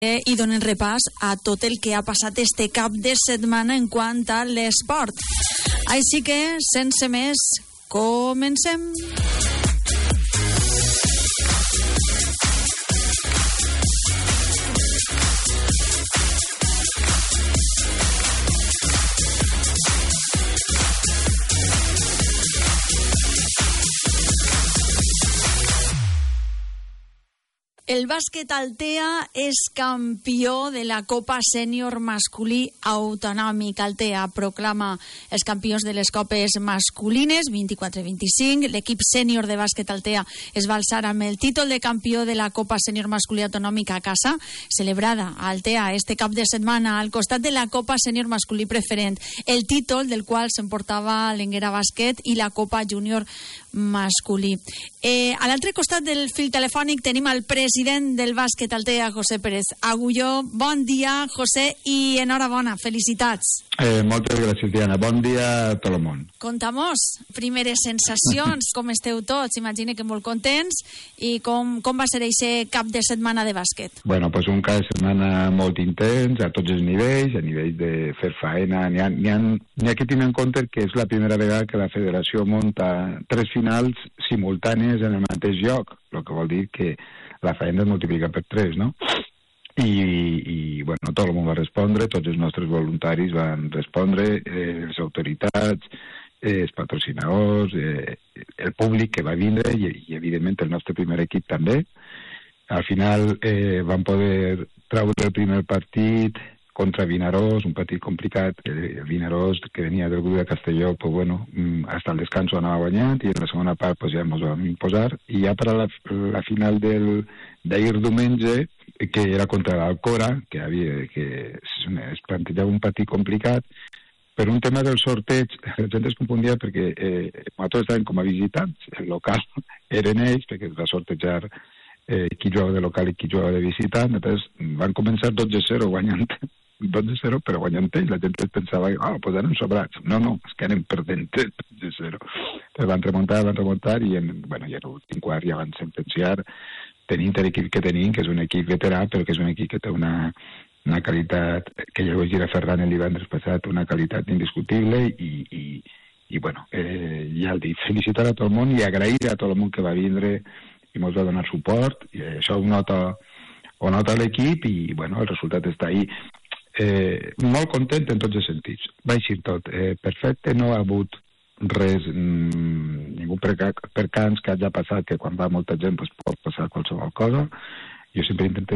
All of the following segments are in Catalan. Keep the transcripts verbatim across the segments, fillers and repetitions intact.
i donen repàs a tot el que ha passat este cap de setmana en quant a l'esport. Així que, sense més, comencem. El bàsquet Altea és campió de la Copa Sènior Masculí Autonòmic. Altea proclama els campions de les copes masculines vint-i-quatre vint-i-cinc. L'equip sènior de bàsquet Altea es va alçar amb el títol de campió de la Copa Sènior Masculí Autonòmic a casa, celebrada a Altea este cap de setmana al costat de la Copa Sènior Masculí Preferent, el títol del qual s'emportava l'Enguera Bàsquet i la Copa Júnior Masculí. Eh, a l'altre costat del fil telefònic tenim el president del bàsquet Altea, José Pérez Agulló. Bon dia, José, i enhorabona, felicitats. Eh, moltes gràcies, Diana. Bon dia a tot el món. Contamos, primeres sensacions, com esteu tots? Imagine que molt contents. I com, com va ser aquest cap de setmana de bàsquet? Bueno, pues un cap de setmana molt intens, a tots els nivells, a nivell de fer faena. N'hi ha, n'hi ha, n'hi ha que tenir en compte que és la primera vegada que la federació munta tres finals simultànies en el mateix lloc, el que vol dir que la feina es multiplica per tres, no? I, i bueno, tot el món va respondre, tots els nostres voluntaris van respondre, eh, les autoritats, eh, els patrocinadors, eh, el públic que va vindre i, i, evidentment, el nostre primer equip també. Al final eh, van poder treure el primer partit contra Vinaròs, un partit complicat. El Vinaròs, que venia del grup de Castelló, pues bueno, hasta el descanso anava guanyant i en la segona part pues ja ens vam imposar. I ja per a la, la final del d'ahir diumenge, que era contra l'Alcora, que, havia, que es plantejava un partit complicat, per un tema del sorteig, la gent es confondia perquè eh, nosaltres estàvem com a visitants, el local eren ells, perquè es va sortejar eh, qui jugava de local i qui jugava de visitant. Entonces van començar dotze a zero guanyant dotze a zero, però guanyant ells. La gent es pensava, ah, oh, pues eren sobrats. No, no, és que eren perdent dotze a zero. Entonces van remuntar, van remuntar, i en, bueno, i en l'últim quart ja van sentenciar, tenint l'equip que tenim, que és un equip veterà, però que és un equip que té una, una qualitat, que ja ho vaig dir a Ferran el divendres passat, una qualitat indiscutible, i, i, i bueno, eh, ja el dic, felicitar a tot el món i agrair a tot el món que va vindre i ens va donar suport, i això ho nota, ho nota l'equip, i bueno, el resultat està ahí. Eh, molt content en tots els sentits. Va eixir tot eh, perfecte, no ha hagut res, mmm, ningú percans que hagi passat, que quan va molta gent pues, pot passar qualsevol cosa. Jo sempre intento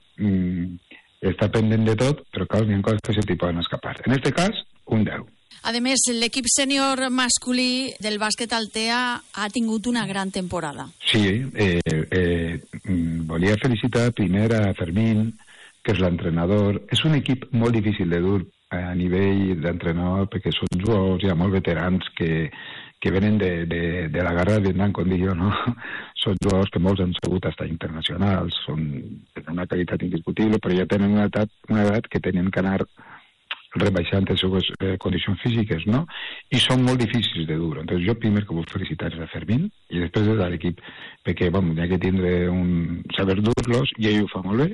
mmm, estar pendent de tot, però clar, n'hi ha coses que se t'hi poden escapar. En aquest cas, un deu. A més, l'equip sènior masculí del bàsquet Altea ha tingut una gran temporada. Sí, eh, eh, volia felicitar primer a Fermín, que és l'entrenador. És un equip molt difícil de dur a nivell d'entrenador, perquè són jugadors ja molt veterans que, que venen de, de, de la guerra de Vietnam, com dic jo, no? Són jugadors que molts han sigut hasta internacionals, són de una qualitat indiscutible, però ja tenen una edat, una edat que tenen que anar rebaixant les seves eh, condicions físiques, no? I són molt difícils de dur. Entonces, jo primer que vull felicitar és a Fermín i després és a l'equip, perquè, bueno, hi ha que tindre un saber dur-los, i ell ho fa molt bé.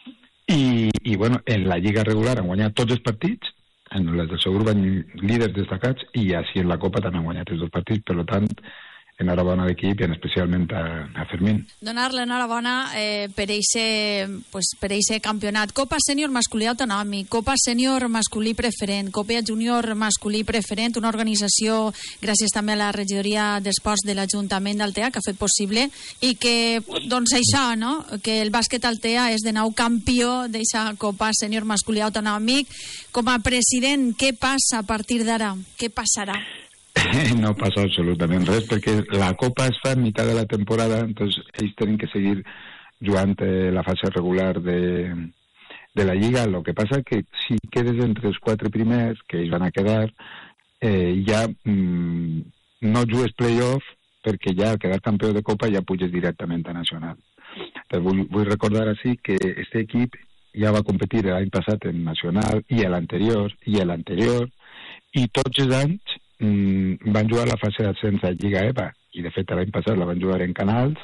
I, i bueno, en la lliga regular han guanyat tots els partits, en les del seu grup van líders destacats, i així en la Copa també han guanyat els dos partits, per tant, enhorabona a l'equip i especialment a, a Fermín. Donar l'enhorabona eh, per aquest pues, per eixe campionat. Copa Sènior Masculí Autonòmic, Copa Sènior Masculí Preferent, Copa Júnior Masculí Preferent, una organització gràcies també a la regidoria d'esports de l'Ajuntament d'Altea que ha fet possible, i que, doncs això, no? Que el bàsquet Altea és de nou campió d'aquesta Copa Sènior Masculí Autonòmic. Com a president, què passa a partir d'ara? Què passarà? No passa absolutament res, perquè la Copa es fa a meitat de la temporada, entonces ells tenen que seguir jugant eh, la fase regular de, de la Lliga. Lo que passa que si quedes entre els quatre primers, que ells van a quedar, eh, ja mm, no jugues play-off, perquè ja al quedar campió de Copa ja puges directament a Nacional. Entonces, vull, vull recordar així que este equip ja va competir l'any passat en Nacional, i l'anterior, i l'anterior, i tots els anys mm, van jugar la fase d'ascens a Lliga E V A, i de fet l'any passat la van jugar en Canals,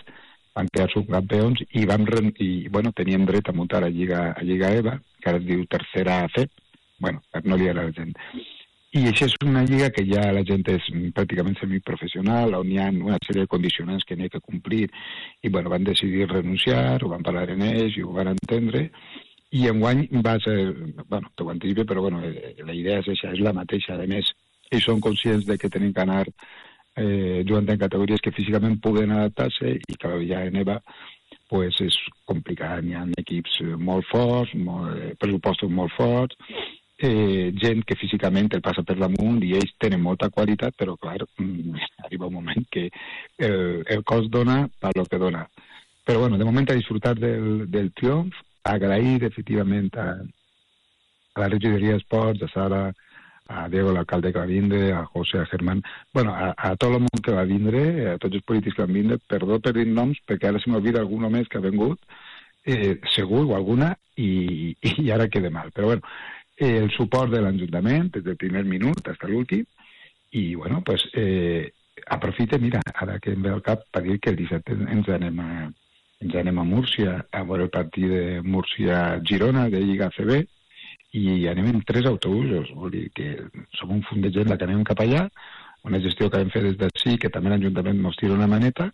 van quedar subcampions i, vam, i bueno, teníem dret a muntar a Lliga, a Lliga EVA, que ara es diu Tercera C E P, bueno, no li agrada a la gent. I això és una lliga que ja la gent és pràcticament semiprofessional, on hi ha una sèrie de condicionants que n'hi ha que complir, i bueno, van decidir renunciar, ho van parlar en ells i ho van entendre, i enguany va ser, bueno, te ho anticipo, però bueno, la idea és això, és la mateixa. A més, ells són conscients de que tenen que anar eh, jugant en categories que físicament puguen adaptar-se, i que ja en EVA pues, és complicat, hi ha equips molt forts, molt, eh, pressupostos molt forts, Eh, gent que físicament el passa per damunt i ells tenen molta qualitat, però clar, arriba un moment que el, el cos dona per lo que dona. Però bueno, de moment a disfrutar del, del triomf, agrair efectivament a, a la regidoria d'Esports, a Sara, a Diego, l'alcalde que va vindre, a José, a Germán, bueno, a, a tot el món que va vindre, a tots els polítics que van vindre, perdó per dir noms, perquè ara se m'olvida algun més que ha vingut, eh, segur, o alguna, i, i ara queda mal. Però bueno, el suport de l'Ajuntament des del primer minut fins a l'últim, i bueno, pues, eh, aprofite, mira, ara que em ve al cap per dir que el dissabte ens anem a, ens anem a Múrcia a veure el partit de Múrcia-Girona de Lliga A C B, i anem en tres autobusos, vol dir que som un fund de gent la que anem cap allà, una gestió que vam fer des d'ací, que també l'Ajuntament ens tira una maneta,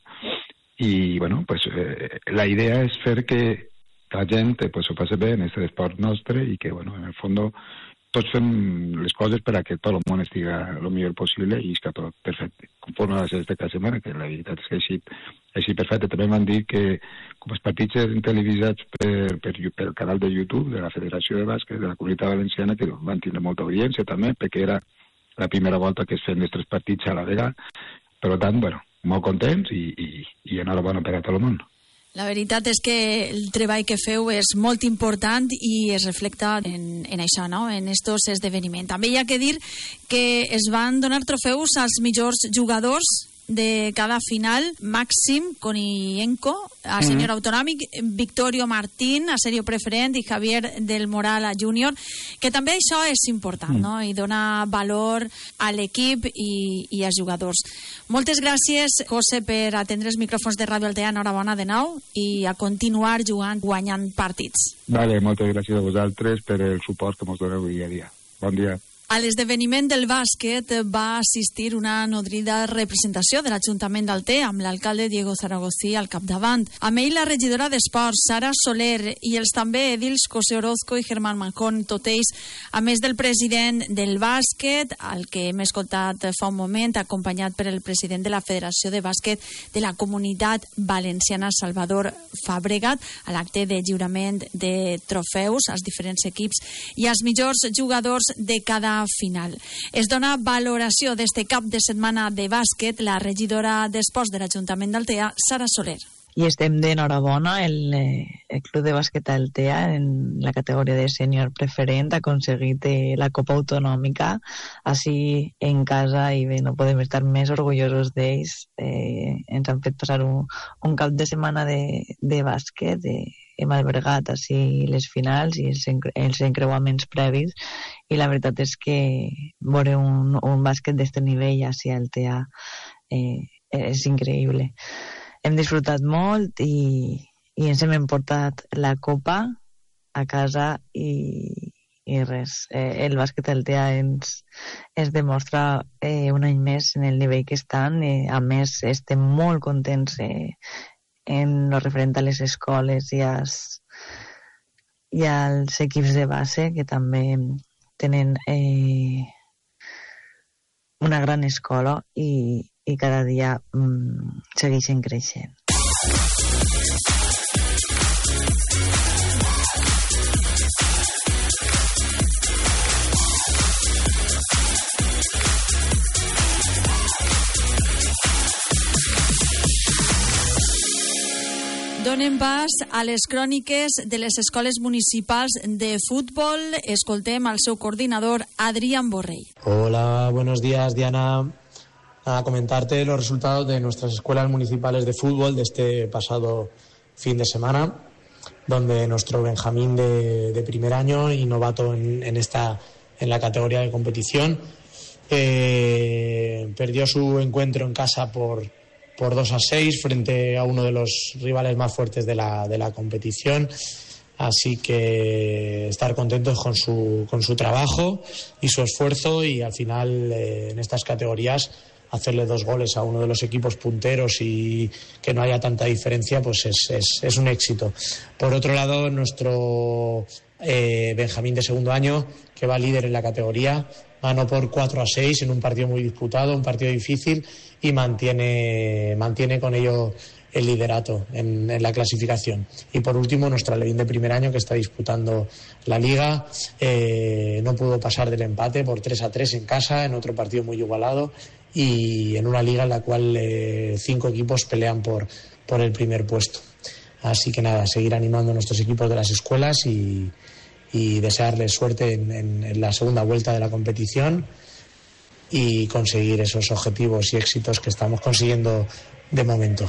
i bueno, pues, eh, la idea és fer que la gent pues, ho passi bé en aquest esport nostre i que, bueno, en el fons tots fem les coses per a que tot el món estigui el millor possible i és que tot perfecte, conforme a la sexta setmana, que la veritat és que així, així perfecte. També van dir que com els partits eren televisats per, per, per el canal de YouTube de la Federació de Bàsquet de la Comunitat Valenciana, que van tindre molta audiència també, perquè era la primera volta que es feien els tres partits a la vegada. Per tant, bueno, molt contents i, i, i enhorabona per a tot el món. La veritat és que el treball que feu és molt important i es reflecta en, en això, no? En estos esdeveniments. També hi ha que dir que es van donar trofeus als millors jugadors de cada final: Màxim Konienko, a sènior mm. autonòmic, Victorio Martín, a sènior preferent, i Javier del Moral, a júnior, que també això és important, mm. no? I dona valor a l'equip i, i als jugadors. Moltes gràcies, José, per atendre els micròfons de Ràdio Altea. Enhorabona de nou i a continuar jugant, guanyant partits. Vale, moltes gràcies a vosaltres per el suport que ens doneu dia a dia. Bon dia. A l'esdeveniment del bàsquet va assistir una nodrida representació de l'Ajuntament d'Altea, amb l'alcalde Diego Zaragozí al capdavant. Amb ell la regidora d'Esports, Sara Soler, i els també edils José Orozco i Germán Mancón, tot ells, a més del president del bàsquet, al que hem escoltat fa un moment, acompanyat per el president de la Federació de Bàsquet de la Comunitat Valenciana, Salvador Fàbregat, a l'acte de lliurament de trofeus als diferents equips i als millors jugadors de cada final. Es dona valoració d'este cap de setmana de bàsquet la regidora d'Esports de l'Ajuntament d'Altea, Sara Soler. I estem d'enhorabona. El, el Club de Bàsquet Altea, en la categoria de sènior preferent, ha aconseguit la Copa Autonòmica així en casa, i bé, no podem estar més orgullosos d'ells. Eh, ens han fet passar un, un cap de setmana de, de bàsquet, de, hem albergat així les finals i els, els encreuaments previs, i la veritat és que veure un, un bàsquet d'este nivell així a Altea eh, és increïble. Hem disfrutat molt i, i ens hem emportat la copa a casa i, i res. Eh, el bàsquet Altea ens, ens demostra eh, un any més en el nivell que estan. Eh, a més, estem molt contents eh, en lo referent a les escoles i, als, i als equips de base, que també tenen eh, una gran escola i, i cada dia mm, segueixen creixent. Donem pas a les cròniques de les escoles municipals de futbol. Escoltem al seu coordinador, Adrián Borrell. Hola, buenos días, Diana. A comentarte los resultados de nuestras escuelas municipales de fútbol de este pasado fin de semana, donde nuestro Benjamín de, de primer año y novato en, en, esta, en la categoría de competición eh, perdió su encuentro en casa por por dos a seis frente a uno de los rivales más fuertes de la, de la competición. Así que estar contentos con su, con su trabajo y su esfuerzo, y al final eh, en estas categorías hacerle dos goles a uno de los equipos punteros y que no haya tanta diferencia, pues es, es, es un éxito. Por otro lado, nuestro eh, Benjamín de segundo año, que va líder en la categoría, ganó por cuatro a seis en un partido muy disputado, un partido difícil, y mantiene, mantiene con ello el liderato en, en la clasificación. Y por último, nuestra Alevín de primer año, que está disputando la Liga, eh, no pudo pasar del empate por tres a tres en casa, en otro partido muy igualado, y en una liga en la cual eh, cinco equipos pelean por, por el primer puesto. Así que nada, seguir animando a nuestros equipos de las escuelas y, y desearles suerte en, en, en la segunda vuelta de la competición y conseguir esos objetivos y éxitos que estamos consiguiendo de momento.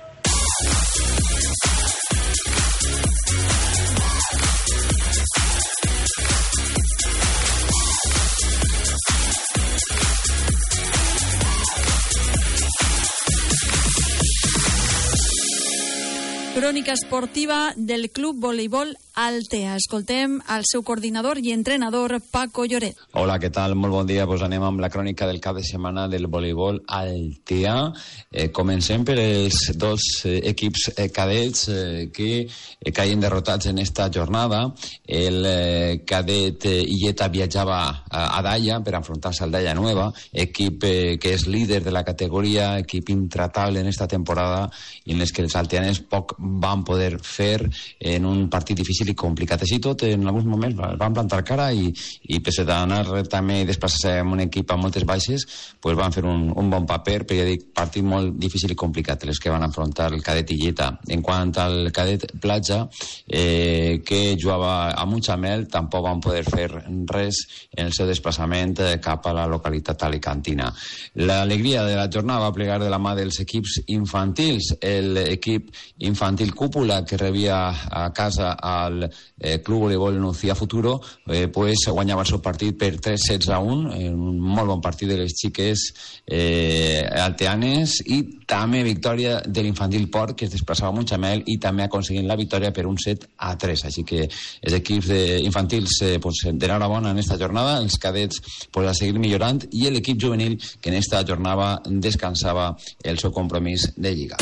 Crònica esportiva del Club Voleibol Altea. Escoltem el seu coordinador i entrenador, Paco Lloret. Hola, què tal? Molt bon dia. Pues anem amb la crònica del cap de setmana del voleibol Altea. Eh, comencem per els dos eh, equips eh, cadets eh, que eh, caien derrotats en esta jornada. El eh, cadet eh, Illeta viatjava a, a Daya per enfrontar-se al Daya Nueva, equip eh, que és líder de la categoria, equip intratable en esta temporada, i en les que els alteanes poc van poder fer en un partit difícil i complicat. Així tot, en alguns moments van plantar cara i, i pese d'anar també desplaçar-se amb un equip amb moltes baixes, pues van fer un, un bon paper, però ja dic, partit molt difícil i complicat les que van enfrontar el cadet Illeta. En quant al cadet Platja, eh, que jugava a Mutxamel, tampoc van poder fer res en el seu desplaçament cap a la localitat alicantina. L'alegria de la jornada va plegar de la mà dels equips infantils. L'equip infantil Cúpula, que rebia a casa al eh, Club Voleibol Nucía Futuro, eh, pues guanyava el seu partit per tres sets a un, un molt bon partit de les xiques eh, alteanes, i també victòria de l'infantil Port, que es desplaçava a Mutxamel i també aconseguint la victòria per un set a tres. Així que els equips de infantils eh, pues, d'enhorabona en esta jornada, els cadets pues, a seguir millorant, i l'equip juvenil, que en esta jornada descansava el seu compromís de Lliga.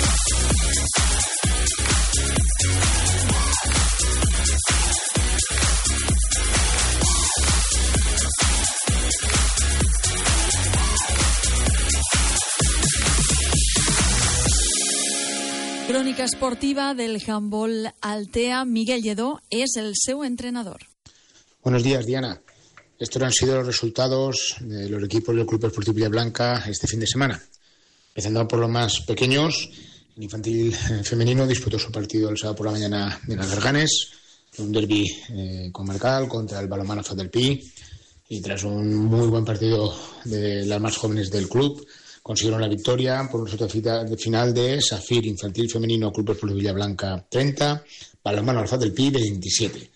Crònica esportiva del handball Altea. Miguel Lledó es el seu entrenador. Buenos días, Diana. Estos han sido los resultados de los equipos del Club Esportivo Villablanca este fin de semana. Empezando por los más pequeños, el infantil femenino disputó su partido el sábado por la mañana en Las Garganes, un derbi eh, comarcal contra el balonmano F A D del Pi, y tras un muy buen partido de las más jóvenes del club, consiguieron la victoria por un resultado final de Safir Infantil Femenino Club Esportivo Villablanca treinta, balonmano Alfaz del Pi veintisiete.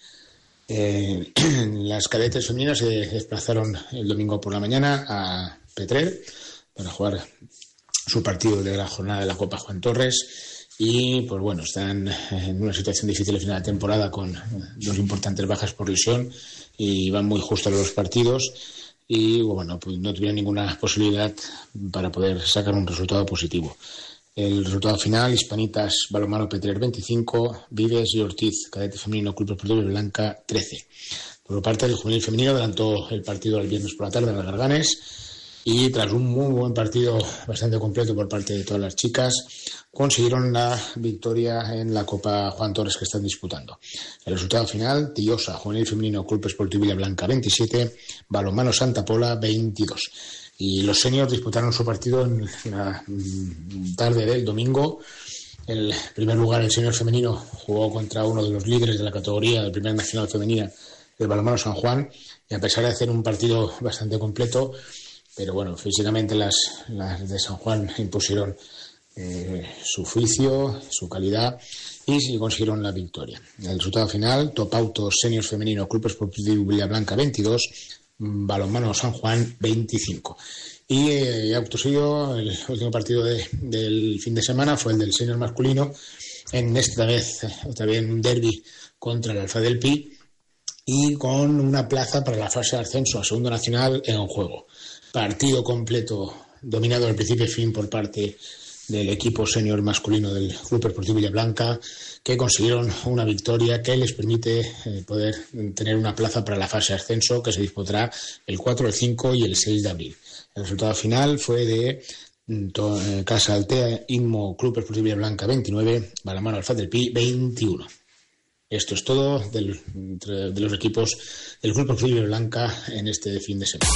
Eh, las cadetes femeninas se desplazaron el domingo por la mañana a Petrer para jugar su partido de la jornada de la Copa Juan Torres, y pues bueno, están en una situación difícil al final de la temporada con dos importantes bajas por lesión y van muy justo a los partidos. Y bueno, pues no tuvieron ninguna posibilidad para poder sacar un resultado positivo. El resultado final: Hispanitas balonmano Petrer veinticinco, Vives y Ortiz cadete femenino Club Esportivo Blanca trece. Por parte del juvenil femenino adelantó el partido el viernes por la tarde en Las Garganes, y tras un muy buen partido bastante completo por parte de todas las chicas, consiguieron la victoria en la Copa Juan Torres que están disputando. El resultado final: Tillosa juvenil femenino Club Esportivo Villablanca veintisiete, balonmano Santa Pola veintidós. Y los seniors disputaron su partido en la tarde del domingo. En primer lugar, el senior femenino jugó contra uno de los líderes de la categoría del primer nacional femenina, el balonmano San Juan, y a pesar de hacer un partido bastante completo, pero bueno, físicamente las, las de San Juan impusieron eh, su oficio, su calidad, y sí consiguieron la victoria. El resultado final: Top Auto Senior Femenino Club Esportivo Villablanca veintidós, Balonmano San Juan veinticinco. Y eh, acto seguido, el último partido de, del fin de semana fue el del senior masculino, en esta vez otra vez un derbi contra el Alfa del Pi, y con una plaza para la fase de ascenso a segundo nacional en juego. Partido completo dominado al principio y fin por parte del equipo senior masculino del Club Deportivo Villablanca, que consiguieron una victoria que les permite eh, poder tener una plaza para la fase de ascenso, que se disputará el cuatro, el cinco y el seis de abril. El resultado final fue de eh, Casa Altea Inmo Club Deportivo Villablanca veintinueve, Balonmano Alfa del Pi veintiuno. Esto es todo del, de los equipos del Club Deportivo Villablanca en este fin de semana.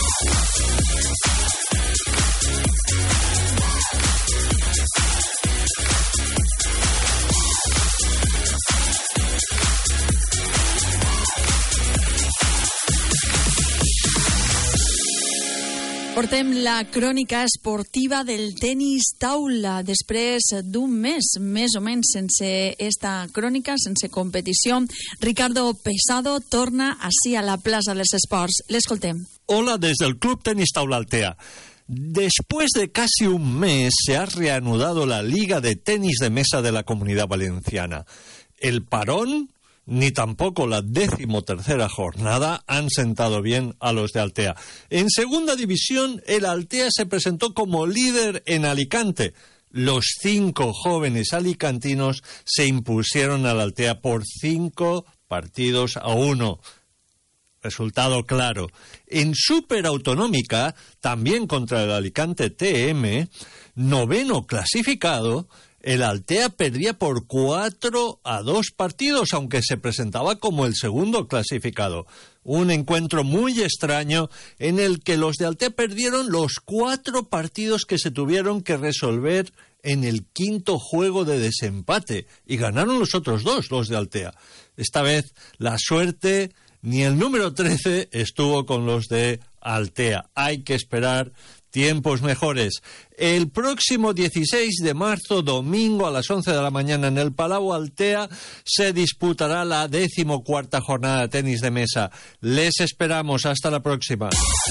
Portem la crònica esportiva del tenis taula. Després d'un mes, més o menys, sense esta crònica, sense competició, Ricardo Pesado torna així a la plaça dels esports. L'escoltem. Hola desde el Club Tenis Taula Altea. Después de casi un mes se ha reanudado la Liga de Tenis de Mesa de la Comunidad Valenciana. El parón ni tampoco la decimotercera jornada han sentado bien a los de Altea. En segunda división, el Altea se presentó como líder en Alicante. Los cinco jóvenes alicantinos se impusieron al Altea por cinco partidos a uno. Resultado claro. En Superautonómica, también contra el Alicante T M, noveno clasificado, el Altea perdía por cuatro a dos partidos, aunque se presentaba como el segundo clasificado. Un encuentro muy extraño en el que los de Altea perdieron los cuatro partidos que se tuvieron que resolver en el quinto juego de desempate y ganaron los otros dos, los de Altea. Esta vez la suerte, ni el número trece estuvo con los de Altea. Hay que esperar tiempos mejores. El próximo dieciséis de marzo, domingo a las once de la mañana en el Palau Altea, se disputará la decimocuarta jornada de tenis de mesa. Les esperamos. Hasta la próxima.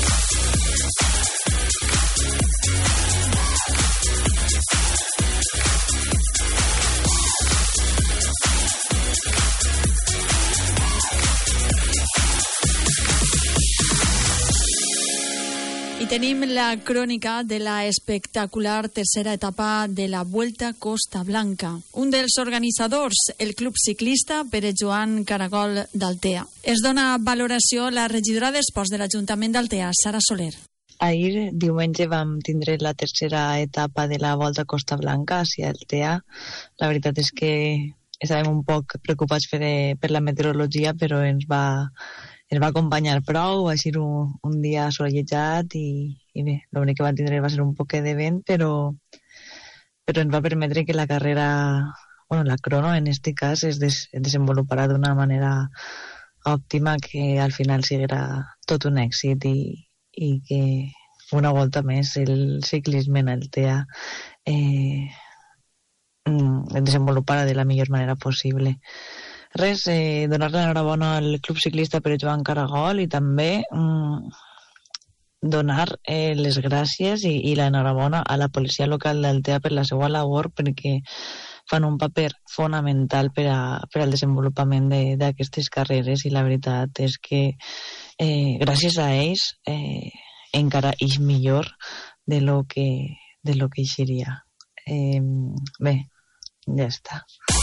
I tenim la crònica de la espectacular tercera etapa de la Vuelta Costa Blanca. Un dels organitzadors, el Club Ciclista Pere Joan Caragol d'Altea. Es dona valoració a la regidora d'Esports de l'Ajuntament d'Altea, Sara Soler. Ahir, diumenge, vam tindre la tercera etapa de la Volta Costa Blanca hacia Altea. La veritat és que estàvem un poc preocupats per, per la meteorologia, però ens va... ens va acompanyar prou, va ser un, un dia assolellejat i, i bé, l'únic que va tindre va ser un poc de vent, però, però ens va permetre que la carrera, bueno, la crono en aquest cas es, des, es desenvoluparà d'una manera òptima, que al final siguerà tot un èxit i, i que una volta més el ciclisme en Altea eh, es desenvoluparà de la millor manera possible. Res, eh, donar l'enhorabona al Club Ciclista Pere Joan Caragol i també mm, donar eh, les gràcies i, i l'enhorabona a la policia local d'Altea per la seva labor, perquè fan un paper fonamental per, a, per al desenvolupament d'aquestes carreres, i la veritat és que eh, gràcies a ells eh, encara és millor de lo que, de lo que seria. Eh, bé, ja està.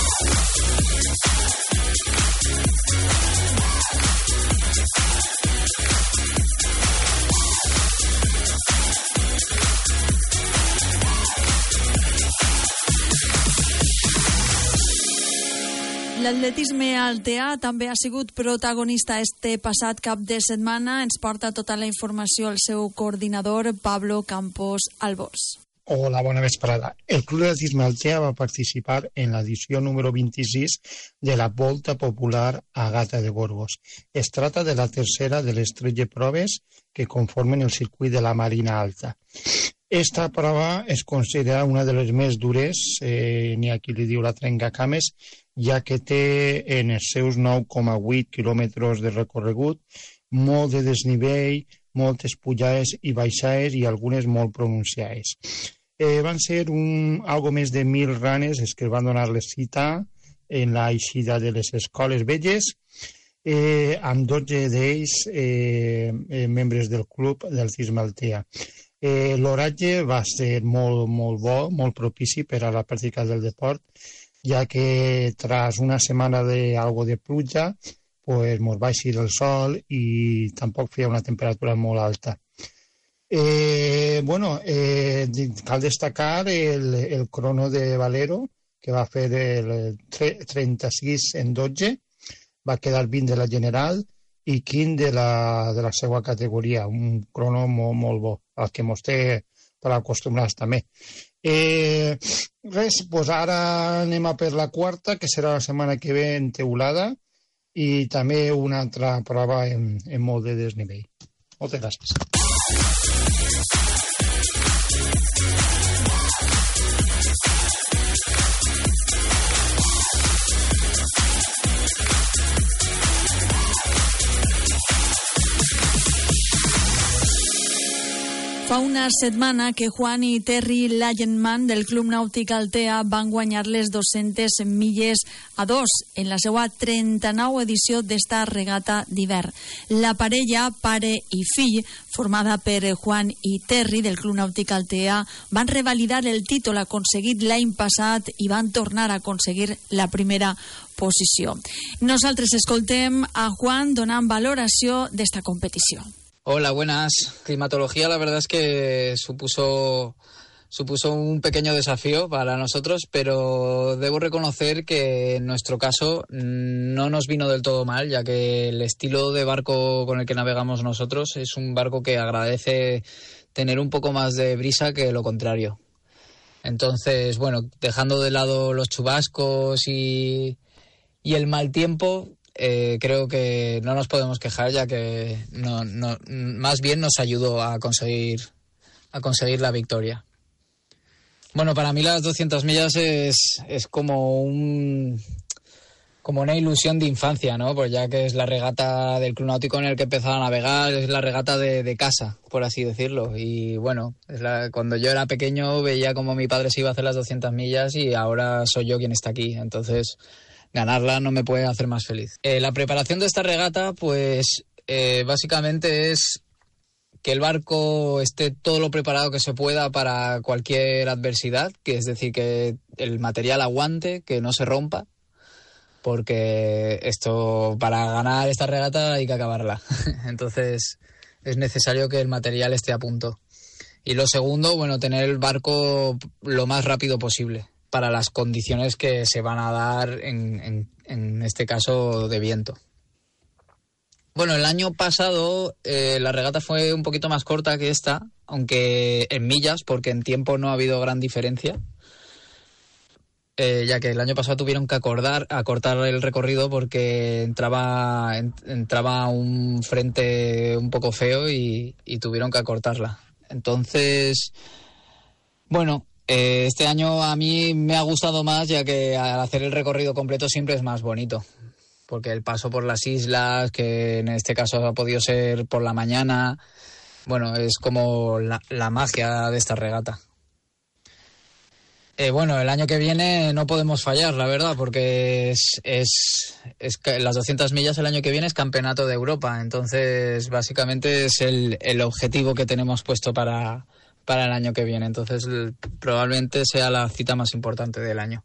L'atletisme alteà també ha sigut protagonista este passat cap de setmana. Ens porta tota la informació el seu coordinador, Pablo Campos Albors. Hola, bona vesprada. El Club d'Atletisme Altea va participar en l'edició número vint-i-sis de la Volta Popular a Gata de Gorgos. Es trata de la tercera de les tretze proves que conformen el circuit de la Marina Alta. Esta prova es considera una de les més dures, eh, n'hi ha qui li diu la trencacames, ja que té en els seus nou coma vuit quilòmetres de recorregut molt de desnivell, moltes pujades i baixades i algunes molt pronunciades. Eh, van ser un, algo més de mil ranes els que van donar la cita en la eixida de les escoles velles, eh, amb dotze d'ells eh, eh, membres del club del Cisma Altea. Eh, L'oratge va ser molt, molt bo, molt propici per a la pràctica del deport, ja que tras una setmana de algo de pluja, pues nos va a eixir el sol i tampoc feia una temperatura molt alta. Eh, bueno, eh, cal destacar el, el crono de Valero, que va fer el trenta-sis en dotze, va quedar vint de la general i quinze de la, de la seva categoria, un crono molt, molt bo, el que mos té per acostumar-nos també. Eh, res, pues ara anem a per la quarta, que serà la setmana que ve en Teulada, i també una altra prova en, en molt de desnivell. Moltes gràcies. Fa una setmana que Juan i Terry Layenman del Club Nàutic Altea van guanyar les dues-centes milles a dos en la seva trenta-nou edició d'esta regata d'hivern. La parella, pare i fill, formada per Juan i Terry del Club Nàutic Altea, van revalidar el títol aconseguit l'any passat i van tornar a aconseguir la primera posició. Nosaltres escoltem a Juan donant valoració d'esta competició. Hola, buenas. Climatología, la verdad es que supuso, supuso un pequeño desafío para nosotros, pero debo reconocer que en nuestro caso no nos vino del todo mal, ya que el estilo de barco con el que navegamos nosotros es un barco que agradece tener un poco más de brisa que lo contrario. Entonces, bueno, dejando de lado los chubascos y, y el mal tiempo, Eh, creo que no nos podemos quejar, ya que no, no, más bien nos ayudó a conseguir, a conseguir la victoria. Bueno, para mí las doscientas millas es, es como un como una ilusión de infancia, ¿no? Pues ya que es la regata del Club Náutico en el que empezaba a navegar, es la regata de, de casa, por así decirlo. Y bueno, es la, cuando yo era pequeño veía como mi padre se iba a hacer las doscientas millas y ahora soy yo quien está aquí. Entonces, ganarla no me puede hacer más feliz. Eh, la preparación de esta regata, pues eh, básicamente es que el barco esté todo lo preparado que se pueda para cualquier adversidad, que es decir, que el material aguante, que no se rompa, porque esto, para ganar esta regata hay que acabarla. Entonces es necesario que el material esté a punto. Y lo segundo, bueno, tener el barco lo más rápido posible, para las condiciones que se van a dar en, en, en este caso de viento. Bueno, el año pasado eh, la regata fue un poquito más corta que esta, aunque en millas, porque en tiempo no ha habido gran diferencia, eh, ya que el año pasado tuvieron que acordar, acortar el recorrido porque entraba, en, entraba un frente un poco feo y, y tuvieron que acortarla. Entonces, bueno, este año a mí me ha gustado más, ya que al hacer el recorrido completo siempre es más bonito, porque el paso por las islas, que en este caso ha podido ser por la mañana, bueno, es como la, la magia de esta regata. Eh, bueno, el año que viene no podemos fallar, la verdad, porque es, es, es las doscientas millas el año que viene es campeonato de Europa, entonces básicamente es el, el objetivo que tenemos puesto para... para el año que viene, entonces probablemente sea la cita más importante del año.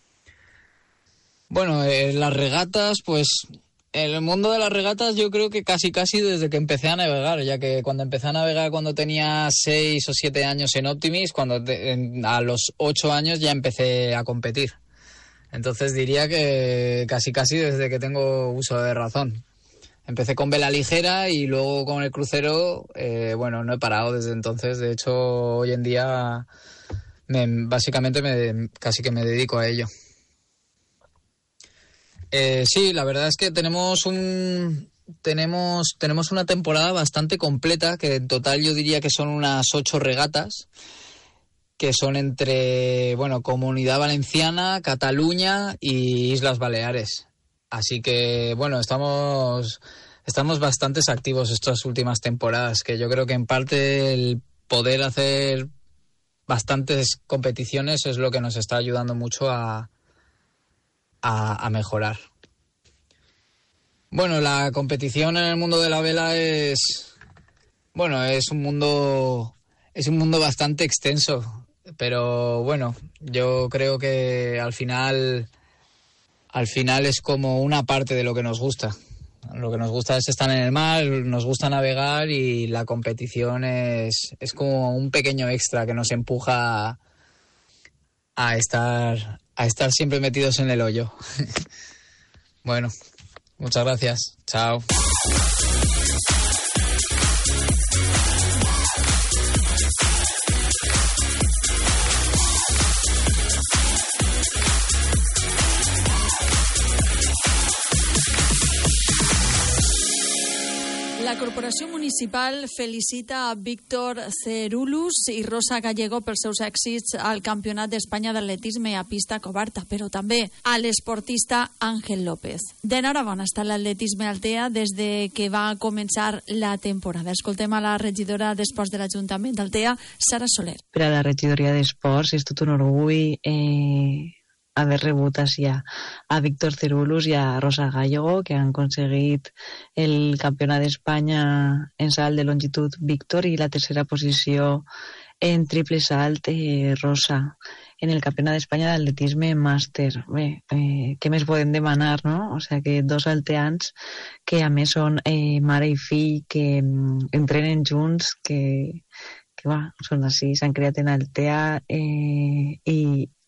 Bueno, eh, las regatas, pues en el mundo de las regatas yo creo que casi casi desde que empecé a navegar, ya que cuando empecé a navegar cuando tenía seis o siete años en Optimis, cuando te, en, a los ocho años ya empecé a competir. Entonces diría que casi casi desde que tengo uso de razón. Empecé con vela ligera y luego con el crucero, eh, bueno, no he parado desde entonces. De hecho, hoy en día me, básicamente me, casi que me dedico a ello. Eh, sí, la verdad es que tenemos un tenemos tenemos una temporada bastante completa, que en total yo diría que son unas ocho regatas, que son entre, bueno, Comunidad Valenciana, Cataluña y Islas Baleares. Así que, bueno, estamos, estamos bastante activos estas últimas temporadas, que yo creo que en parte el poder hacer bastantes competiciones es lo que nos está ayudando mucho a, a, a mejorar. Bueno, la competición en el mundo de la vela es, bueno, es un mundo, es un mundo bastante extenso. Pero bueno, yo creo que al final, al final es como una parte de lo que nos gusta. Lo que nos gusta es estar en el mar, nos gusta navegar y la competición es, es como un pequeño extra que nos empuja a estar, a estar siempre metidos en el hoyo. Bueno, muchas gracias. Chao. La Corporació Municipal felicita a Víctor Cerulus i Rosa Gallego pels seus èxits al Campionat d'Espanya d'Atletisme a pista coberta, però també a l'esportista Ángel López. D'enhorabona està l'atletisme Altea des de que va començar la temporada. Escoltem a la regidora d'Esports de l'Ajuntament d'Altea, Sara Soler. Per a la regidoria d'Esports és tot un orgull eh, haver rebut així a, a Víctor Cerulus i a Rosa Gallego, que han aconseguit el Campionat d'Espanya en salt de longitud Víctor i la tercera posició en triple salt eh, Rosa en el Campionat d'Espanya d'Atletisme Màster. Bé, eh, què més podem demanar, no? O sigui que dos alteans que a més són eh, mare i fill, que mm, entrenen junts, que, que va, són així, s'han creat en Altea eh, i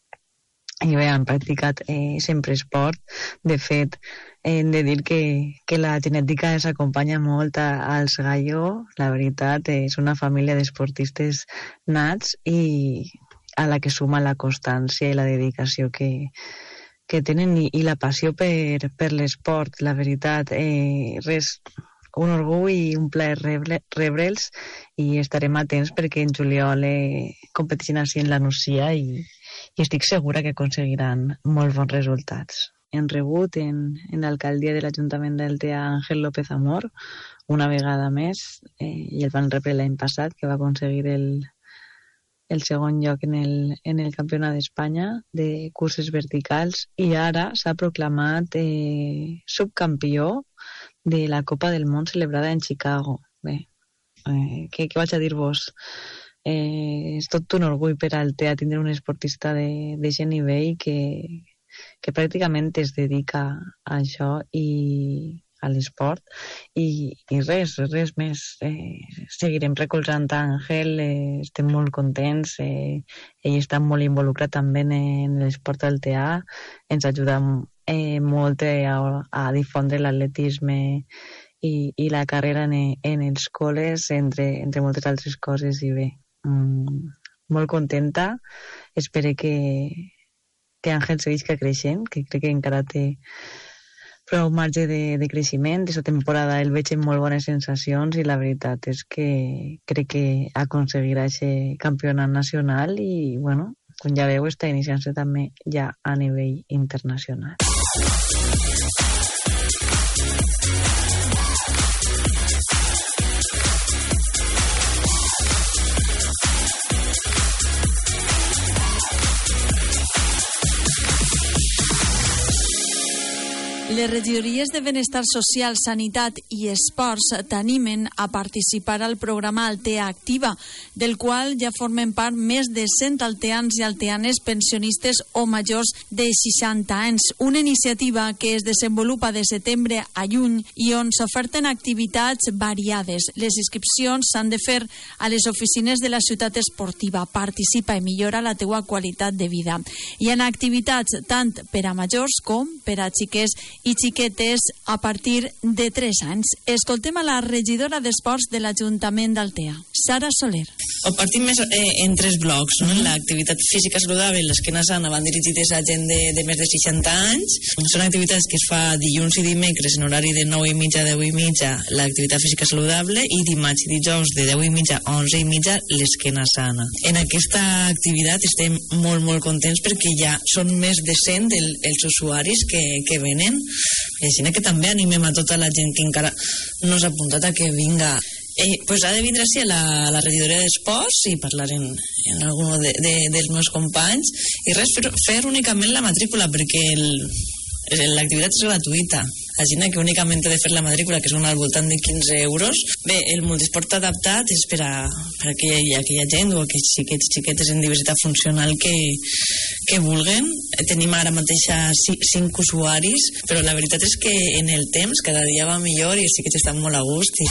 i bé, han practicat eh, sempre esport. De fet, hem de dir que, que la genètica els acompanya molt a, als Gallo. La veritat, és una família d'esportistes nats i a la que suma la constància i la dedicació que, que tenen i, i la passió per, per l'esport. La veritat, eh, res, un orgull i un plaer rebre, rebre'ls i estarem atents perquè en juliol eh, competeixen així en la Nucia i i estic segura que aconseguiran molt bons resultats. Hem rebut en, en l'alcaldia de l'Ajuntament d'Altea Ángel López Amor una vegada més eh, i el van rebre l'any passat, que va aconseguir el, el segon lloc en el, en el Campionat d'Espanya de curses verticals i ara s'ha proclamat eh, subcampió de la Copa del Món celebrada en Chicago. Bé, eh, què, què vaig a dir-vos? Eh, és tot un orgull per Altea tindre un esportista d'aquest nivell que, que pràcticament es dedica a això i a l'esport i, i res, res més. Eh, seguirem recolzant a Àngel, eh, estem molt contents, eh, ell està molt involucrat també en l'esport alteà, ens ajuda eh, molt a, a difondre l'atletisme i, i la carrera en, en els col·les, entre, entre moltes altres coses, i bé, Mm, molt contenta. Espero que, que Àngel segueixi creixent, que crec que encara té prou marge de, de creixement. Aquesta temporada el veig amb molt bones sensacions i la veritat és que crec que aconseguirà aquest campionat nacional i, bueno, com ja veu, està iniciant-se també ja a nivell internacional. Les regidories de Benestar Social, Sanitat i Esports t'animen a participar al programa Altea Activa, del qual ja formen part més de cent alteans i alteanes pensionistes o majors de seixanta anys. Una iniciativa que es desenvolupa de setembre a juny i on s'oferten activitats variades. Les inscripcions s'han de fer a les oficines de la ciutat esportiva. Participa i millora la teua qualitat de vida. Hi ha activitats tant per a majors com per a xiquets i xiquetes a partir de tres anys. Escoltem a la regidora d'Esports de l'Ajuntament d'Altea, Sara Soler. O partim més eh, en tres blocs, no? L'activitat física saludable i l'esquena sana van dirigides a gent de, de més de seixanta anys. Són activitats que es fa dilluns i dimecres en horari de nou i mitja a deu i mitja l'activitat física saludable i dimarts i dijous de deu i mitja a onze i mitja l'esquena sana. En aquesta activitat estem molt molt contents perquè ja són més de cent el, els usuaris que, que venen. I així que també animem a tota la gent que encara no s'ha apuntat a que vinga. Eh, pues ha de vindre així a la, a la regidoria d'esports i parlar en, en algun de, de, dels meus companys i res, fer, fer únicament la matrícula perquè el, l'activitat és gratuïta, així que únicament he de fer la matrícula, que són al voltant de quinze euros. Bé, el multisport adaptat és per a, per a aquella, aquella gent o aquells xiquets xiquetes en diversitat funcional que, que vulguen. Tenim ara mateix cinc usuaris, però la veritat és que en el temps cada dia va millor i els xiquets estan molt a gust. I...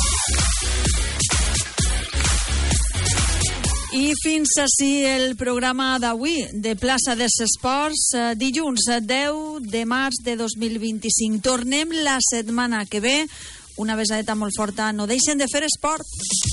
I fins així el programa d'avui de Plaça dels Esports, dilluns deu de març de dos mil vint-i-cinc. Tornem la setmana que ve. Una besadeta molt forta. No deixen de fer esport.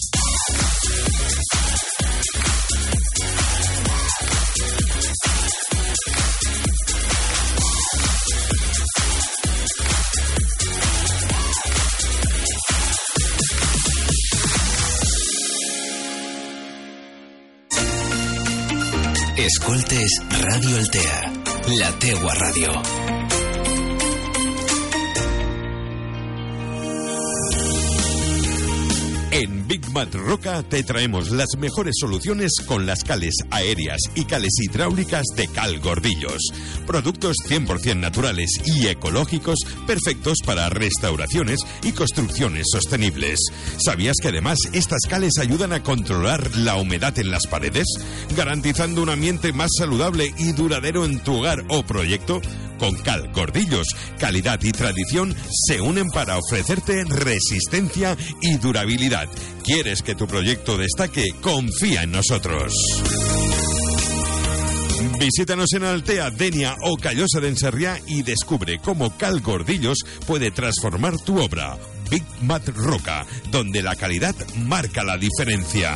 Escoltes Ràdio Altea, la teua ràdio. En Big Mat Roca te traemos las mejores soluciones con las cales aéreas y cales hidráulicas de Cal Gordillos. Productos cien por ciento naturales y ecológicos, perfectos para restauraciones y construcciones sostenibles. ¿Sabías que además estas cales ayudan a controlar la humedad en las paredes, garantizando un ambiente más saludable y duradero en tu hogar o proyecto? Con Cal Gordillos, calidad y tradición se unen para ofrecerte resistencia y durabilidad. ¿Quieres que tu proyecto destaque? Confía en nosotros. Visítanos en Altea, Denia o Callosa de Ensarriá y descubre cómo Cal Gordillos puede transformar tu obra. Big Mat Roca, donde la calidad marca la diferencia.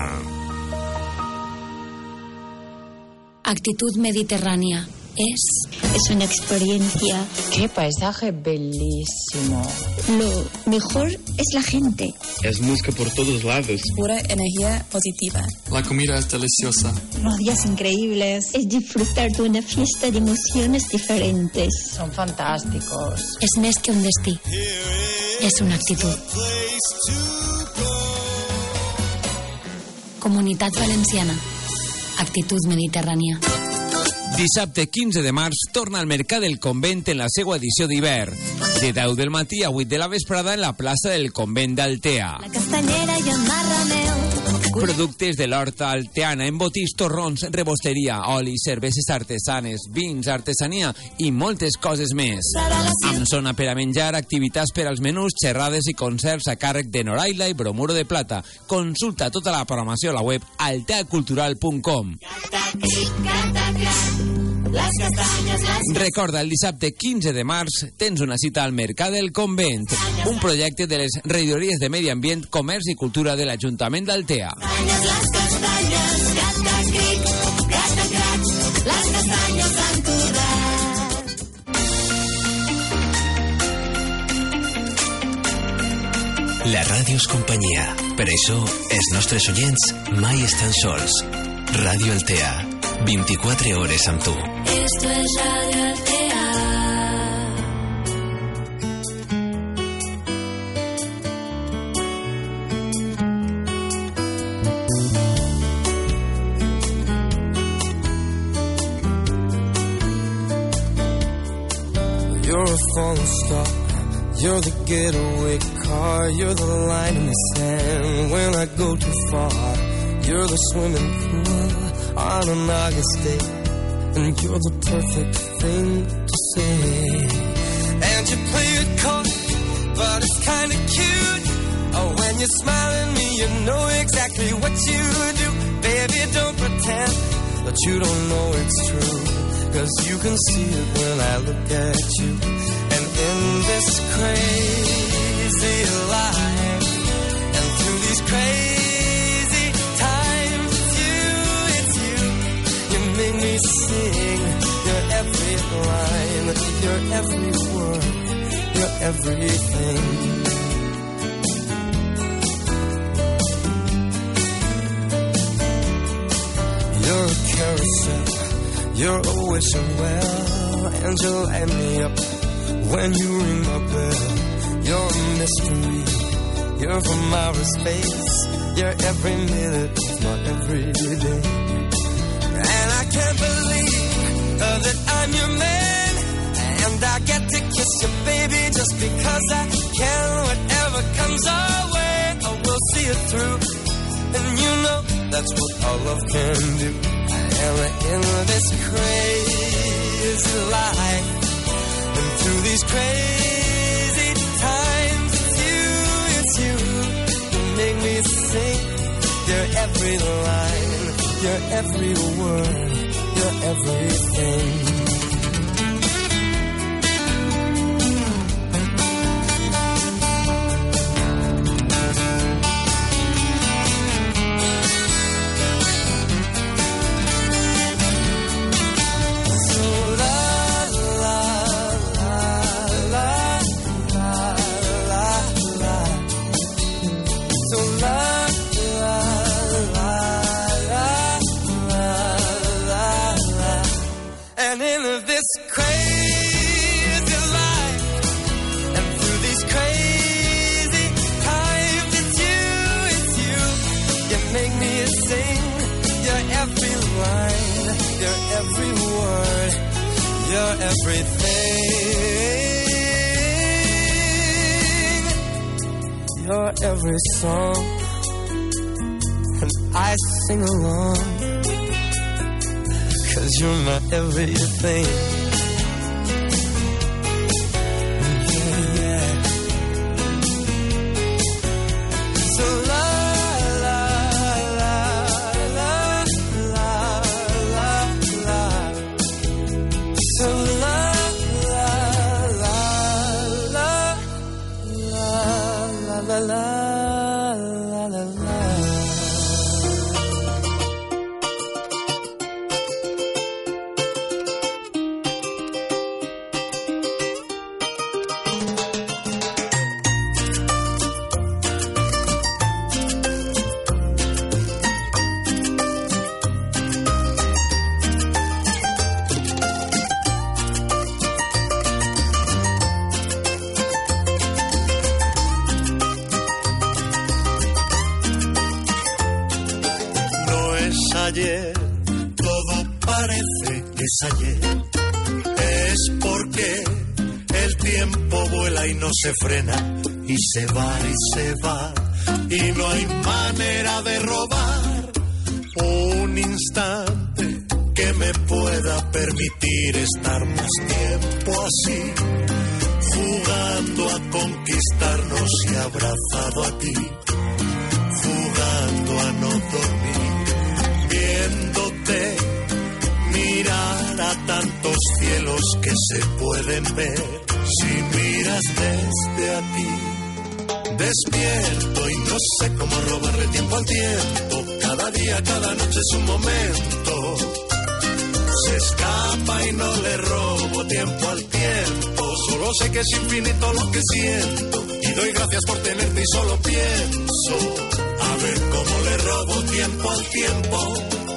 Actitud mediterránea. Es, es una experiencia. ¡Qué paisaje bellísimo! Lo mejor es la gente. Es música por todos lados. Pura energía positiva. La comida es deliciosa. Los días increíbles. Es disfrutar de una fiesta de emociones diferentes. Son fantásticos. Es más que un destí. Es una actitud. Comunitat Valenciana. Actitud mediterrània. Dissabte quinze de març torna al Mercat del Convent en la seva edició d'hivern. De deu del matí a vuit de la vesprada en la plaça del Convent d'Altea. La castanyera i el marraneu. Productes de l'horta alteana, embotits, torrons, rebosteria, oli, cerveses artesanes, vins, artesania i moltes coses més. Amb zona per a menjar, activitats per als menús, xerrades i concerts a càrrec de Noraila i Bromuro de Plata. Consulta tota la programació a la web alteacultural punt com. Recorda, el dissabte quinze de març tens una cita al Mercat del Convent, un projecte de les regidories de Medi Ambient, Comerç i Cultura de l'Ajuntament d'Altea. Les castanyes, gata cric, gata crac, les castanyes han cordat. La ràdio és companyia. Per això, els nostres oients mai estan sols. Ràdio Altea. veinticuatro hores amb tu. Esto es Radio Altea. You're a falling star. You're the getaway car. You're the line in the sand when I go too far. You're the swimming pool on an August day, and you're the perfect thing to say. And you play it cold, but it's kinda cute. Oh, when you smile at me, you know exactly what you do. Baby, don't pretend that you don't know it's true, 'cause you can see it when I look at you. And in this crazy life, and through these crazy everything. You're every line, you're every word, you're everything. You're a carousel, you're a wishing well, and you light me up when you ring my bell. You're a mystery, you're from outer space, you're every minute of my everyday. And I can't believe uh, that I'm your man, and I get to kiss you, baby, just because I can. Whatever comes our way, I will see it through. And you know that's what all love can do. And in this crazy life, and through these crazy times, it's you, it's you, you make me sing. You're every line, you're every word, you're everything. You're everything. You're every song, and I sing along, 'cause you're my everything. Yeah, yeah. So la la la la la la la. So la la la la la la la la la la. Ayer, todo parece que es ayer. Es porque el tiempo vuela y no se frena, y se va y se va, y no hay manera de robar un instante que me pueda permitir estar más tiempo así, jugando a conquistarnos y abrazado a ti, jugando a no dormir, viéndote mirar a tantos cielos que se pueden ver si miras desde aquí. Despierto y no sé cómo robarle tiempo al tiempo. Cada día, cada noche es un momento. Se escapa y no le robo tiempo al tiempo. Solo sé que es infinito lo que siento, y doy gracias por tenerte y solo pienso a ver cómo le robo tiempo al tiempo.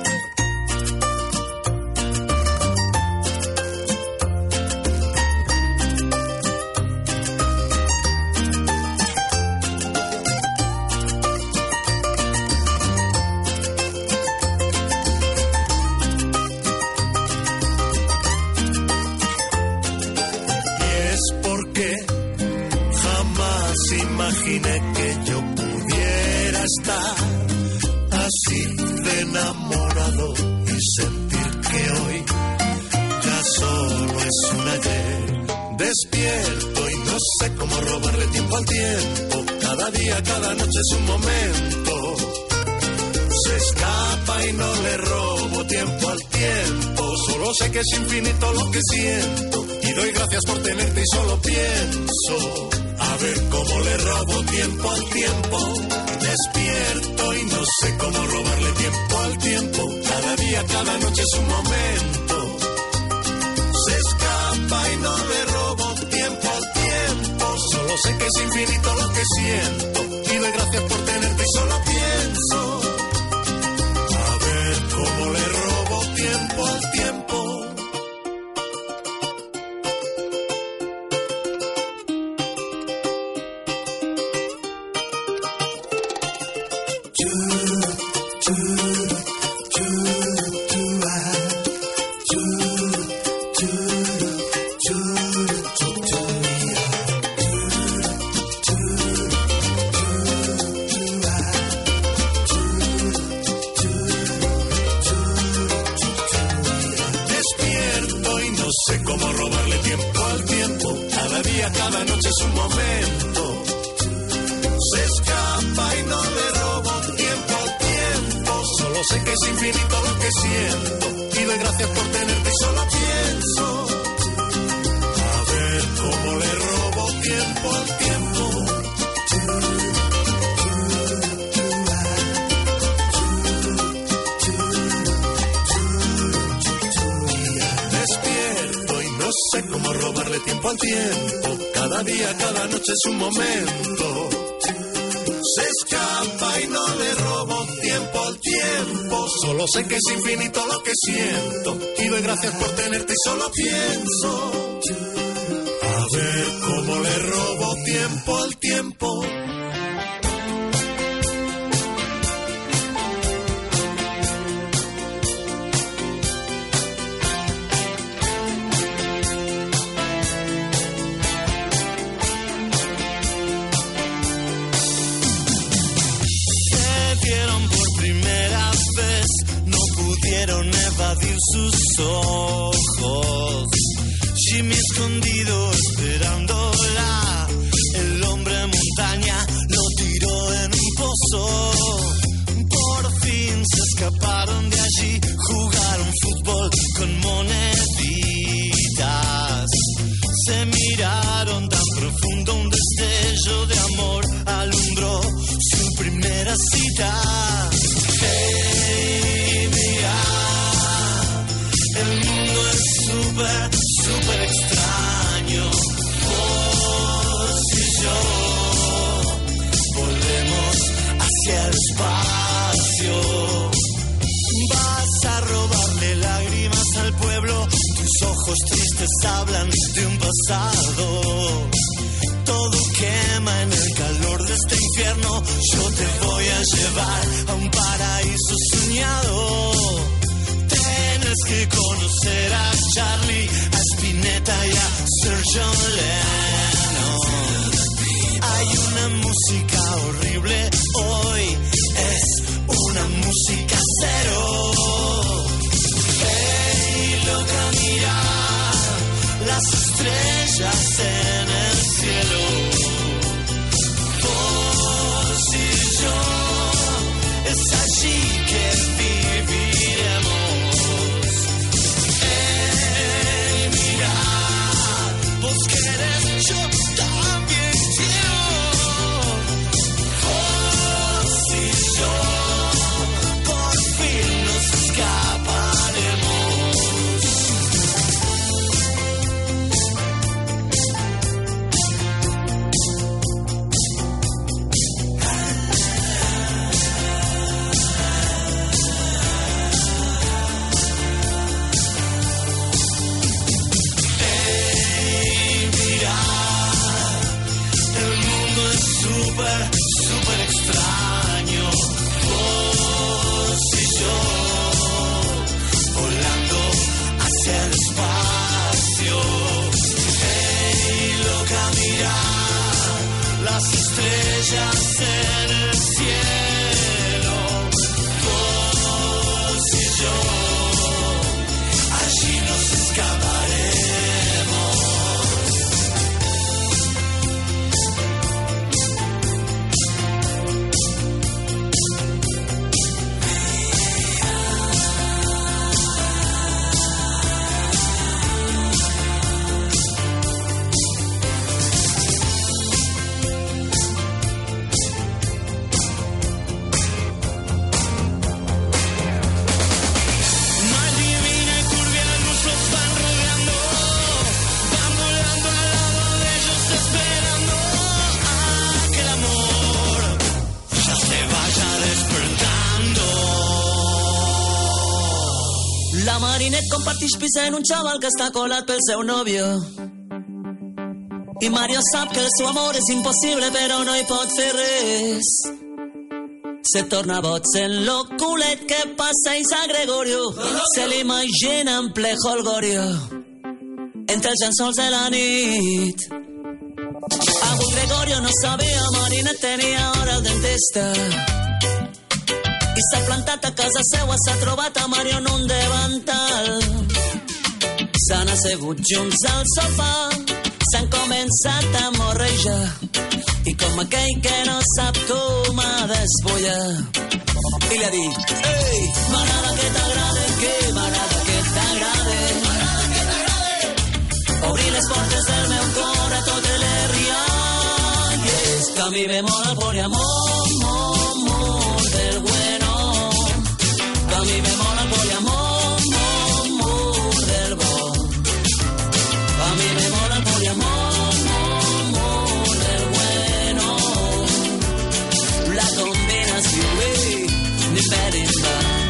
Imaginé que yo pudiera estar así de enamorado y sentir que hoy ya solo es un ayer. Despierto y no sé cómo robarle tiempo al tiempo. Cada día, cada noche es un momento. Se escapa y no le robo tiempo al tiempo. Solo sé que es infinito lo que siento, y doy gracias por tenerte y solo pienso a ver cómo le robo tiempo al tiempo. Despierto y no sé cómo robarle tiempo al tiempo. Cada día, cada noche es un momento. Solo sé que es infinito lo que siento y doy gracias por tenerte y solo pienso a ver cómo le robo tiempo al tiempo. Despierto y no sé cómo robarle tiempo al tiempo. Cada día, cada noche es un momento. Se escapa y no le robo tiempo al tiempo. Solo sé que es infinito lo que siento y doy gracias por tenerte y solo pienso a ver cómo le robo tiempo al tiempo. Despierto y no sé cómo robarle tiempo al tiempo. Cada día, cada noche es un momento. Se escapa y no le robo tiempo al tiempo. Solo sé que es infinito lo que siento y doy gracias por tenerte y solo pienso a ver cómo le robo tiempo al tiempo. Evadir sus ojos, Jimmy escondido esperándola, el hombre montaña lo tiró en un pozo, por fin se escaparon de allí, jugaron fútbol con moneditas, se miraron tan profundo, un destello de amor alumbró su primera cita. Hey, mira, el mundo es súper, súper extraño. Vos y yo volvemos hacia el espacio. Vas a robarle lágrimas al pueblo. Tus ojos tristes hablan de un pasado. Todo quema en el calor de este infierno. Yo te voy a llevar a un paraíso soñado. Tienes que conocer a Charlie, a Spinetta y a Sir John Lennon. Hay una música horrible hoy, es una música cero. Hey, loca, mira las estrellas en el cielo. Vos y yo, es allí que viviremos. Vos querés, yo también quiero. La Marinette compartix pis en un xaval que està colat pel seu nòvio. I Mario sap que el seu amor és impossible, però no hi pot fer res. Se torna boig en lo culet que passeja a Gregorio. Se l'imagina en ple holgorio entre els llençols de la nit. Avui Gregorio no sabia, Marinette tenia hora al dentista. I s'ha plantat a casa seua, s'ha trobat a Mario en un davantal. S'han assegut junts al sofà, s'han començat a morrejar. I com aquell que no sap com ha d'espullar. I li ha dit, ei, m'agrada que t'agrade, que m'agrada que t'agrade. M'agrada que t'agrade. Obrir les portes del meu cor a totes les rialles. Que a mi ve molt el poliamor, molt, molt del bueno. Que a mi ve molt el poliamor, molt, molt del bo. Que a mi ve molt el poliamor, molt, molt del bueno. La combinació, eh, ni berimba.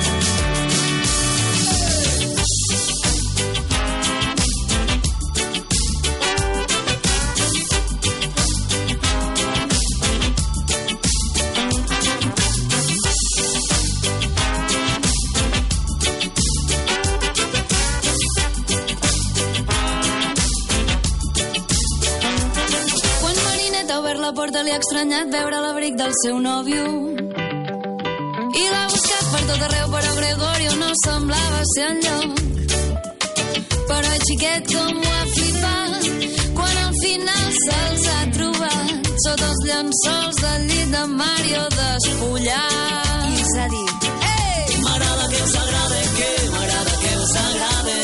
La porta li ha estranyat veure l'abric del seu nòvio i l'ha buscat per tot arreu, però Gregorio no semblava ser enlloc. Però el xiquet com ho ha flipat quan al final se'ls ha trobat sota els llençols del llit de Mario despullat. I s'ha dit, ei! M'agrada que us agrade, que m'agrada que us agrade.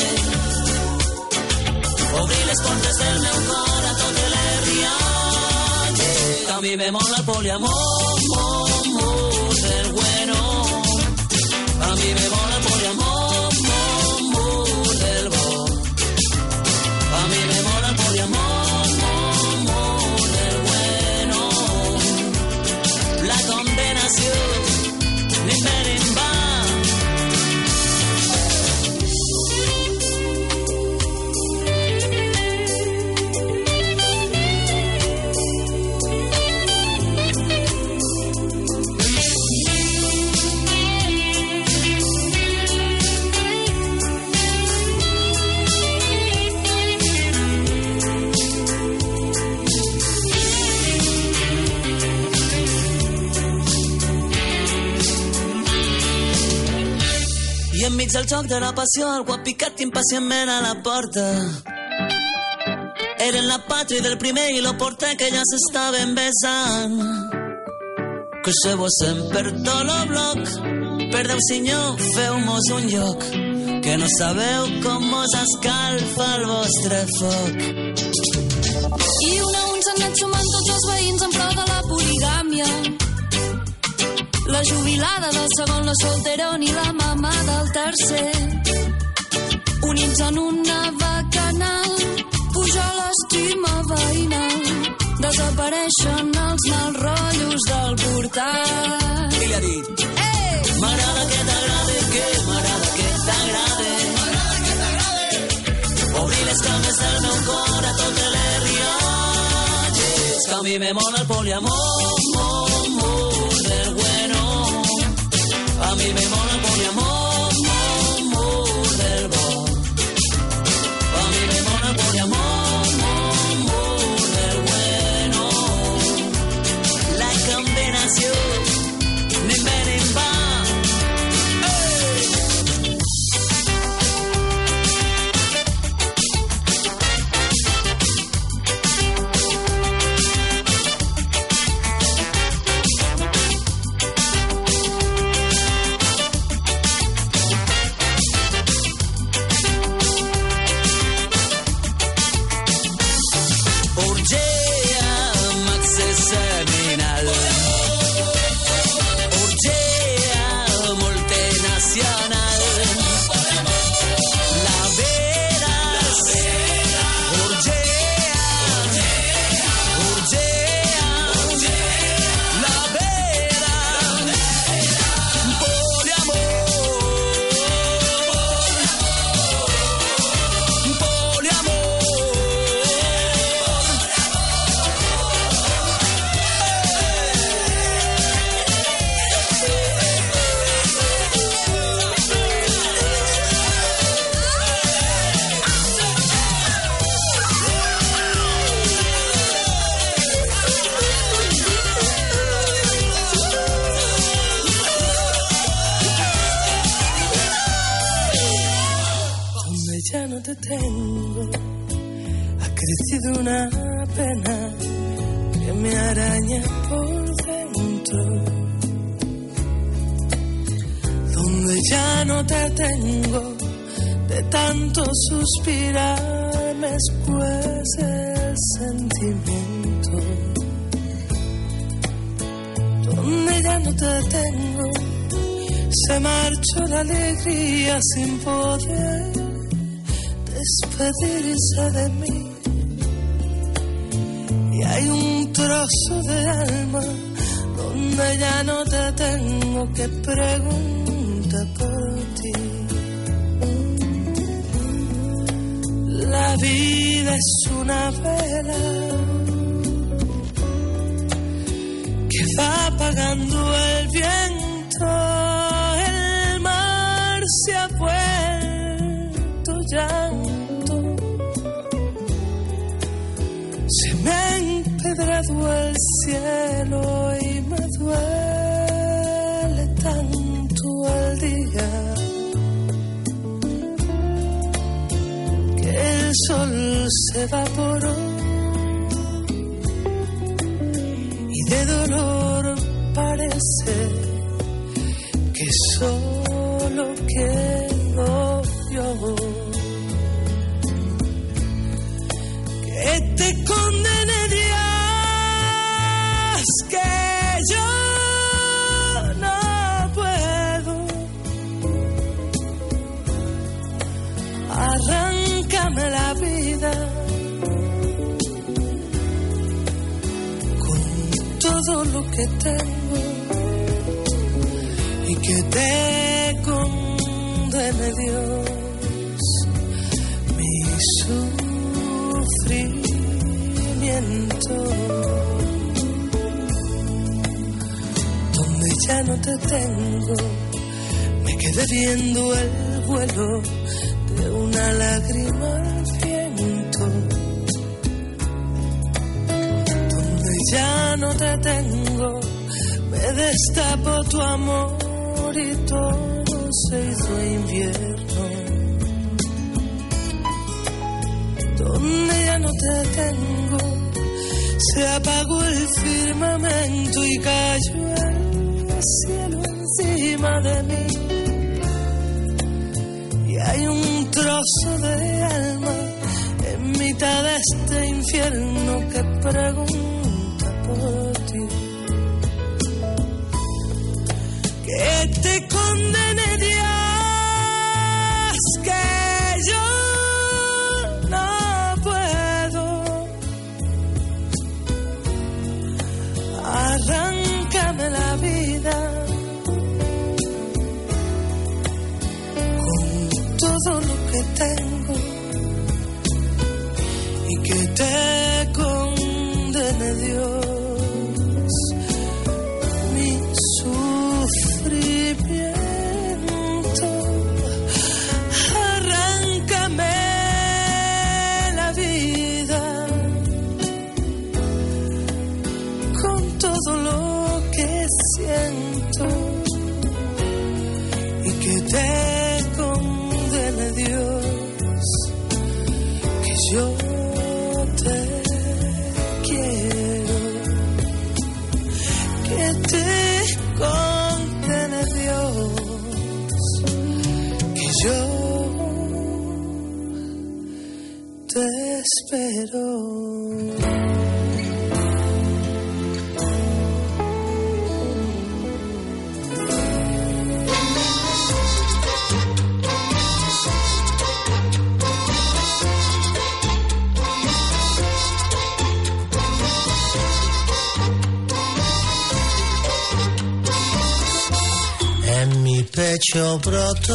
Obrir les portes del meu cor a totes les rialles. A mi me mola el poliamor, molt, molt del bueno. A mi me mola el poliamor, molt, molt del bo. A mi me mola el poliamor, molt, molt del bueno. La condenació, ni me ni va. I enmig del joc de la passió, algú ha picat impacientment a la porta. Eren la Patri del primer i lo porter que ja s'estaven besant. Que se vosen per tot lo bloc, per Déu senyor, feu-mos un lloc, que no sabeu com mos escalfa el vostre foc. I un a un s'han anat sumant tots els veïns en prou de la poligàmia. La jubilada del segon, la solterona i la mamà del tercer. Units en una bacanal, puja l'estima veïnal. Desapareixen els mals rotllos del portal. I li ha dit, ei! M'agrada que t'agrade, que m'agrada que t'agrade. M'agrada que t'agrade. Obrir les cames del meu cor a totes les rialles. Que a mi me mola el poliamor, molt, molt del bueno. A mi me mola el poliamor, molt, molt del bo. A mi me mola el poliamor, molt, molt del bueno. La combinació, ni me ni va. te tengo, ha crecido una pena que me araña por dentro. Donde ya no te tengo, de tanto suspirar me escuece el sentimiento. Donde ya no te tengo, se marchó la alegría sin poder despedirse de mí. Y hay un trozo de alma donde ya no te tengo, que pregunta por ti. La vida es una vela que va apagando el viento. El mar se ha vuelto llanto, se me ha empedrado el cielo y me duele tanto el día que el sol se evaporó y de dolor parece que solo quedo yo. Que te condene Dios, que yo no puedo. Arráncame la vida con todo lo que tengo y que te condene Dios mi sufrimiento. Donde ya no te tengo, me quedé viendo el vuelo de una lágrima al viento. Donde ya no te tengo, me destapó tu amor y todo se hizo invierno. Donde ya no te tengo, se apagó el firmamento y cayó el cielo encima de mí. Y hay un trozo de alma en mitad de este infierno que pregunta por ti. Que te condene Dios, que yo no puedo. Arráncame la vida con todo lo que tengo y que te condene Dios mi sufrimiento. Arráncame la vida con todo lo que siento y que te condene Dios, que yo te quiero, que te condene Dios, que yo te espero. En mi pecho brotó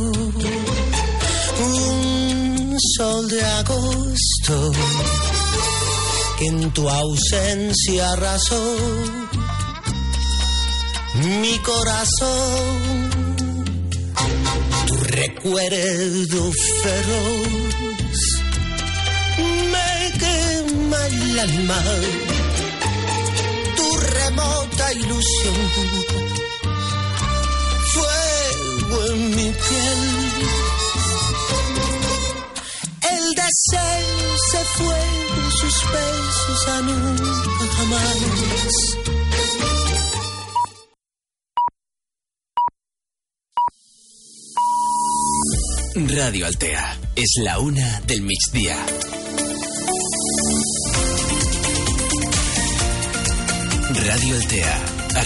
un sol de agosto que en tu ausencia arrasó mi corazón. Tu recuerdo feroz me quema el alma, tu remota ilusión, fuego en mi piel. el deseo se fue de sus besos a nunca jamás. Radio Altea. És la una del migdia. Radio Altea.